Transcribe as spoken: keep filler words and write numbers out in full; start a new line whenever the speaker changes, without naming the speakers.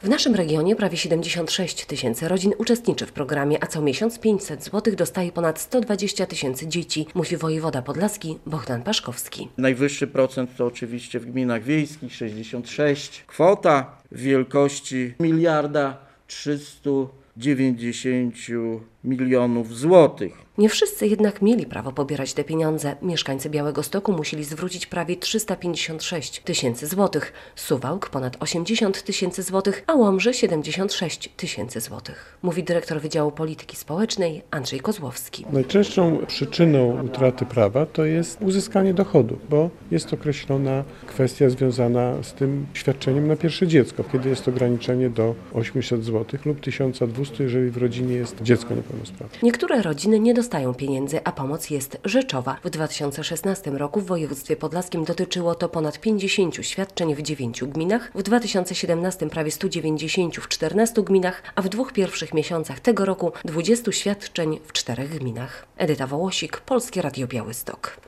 W naszym regionie prawie siedemdziesiąt sześć tysięcy rodzin uczestniczy w programie, a co miesiąc pięćset złotych dostaje ponad sto dwadzieścia tysięcy dzieci, mówi wojewoda podlaski Bohdan Paszkowski.
Najwyższy procent to oczywiście w gminach wiejskich, sześćdziesiąt sześć. Kwota w wielkości miliarda trzysta dziewięćdziesiąt milionów złotych.
Nie wszyscy jednak mieli prawo pobierać te pieniądze. Mieszkańcy Białegostoku musieli zwrócić prawie trzysta pięćdziesiąt sześć tysięcy złotych, Suwałk ponad osiemdziesiąt tysięcy złotych, a Łomży siedemdziesiąt sześć tysięcy złotych, mówi dyrektor Wydziału Polityki Społecznej Andrzej Kozłowski.
Najczęstszą przyczyną utraty prawa to jest uzyskanie dochodu, bo jest określona kwestia związana z tym świadczeniem na pierwsze dziecko, kiedy jest ograniczenie do osiemset złotych lub tysiąc dwieście, jeżeli w rodzinie jest dziecko niepełnosprawne.
Niektóre rodziny nie dostają pieniędzy, a pomoc jest rzeczowa. W dwa tysiące szesnastym roku w województwie podlaskim dotyczyło to ponad pięćdziesięciu świadczeń w dziewięciu gminach, w dwa tysiące siedemnastym prawie stu dziewięćdziesięciu w czternastu gminach, a w dwóch pierwszych miesiącach tego roku dwudziestu świadczeń w czterech gminach. Edyta Wołosik, Polskie Radio Białystok.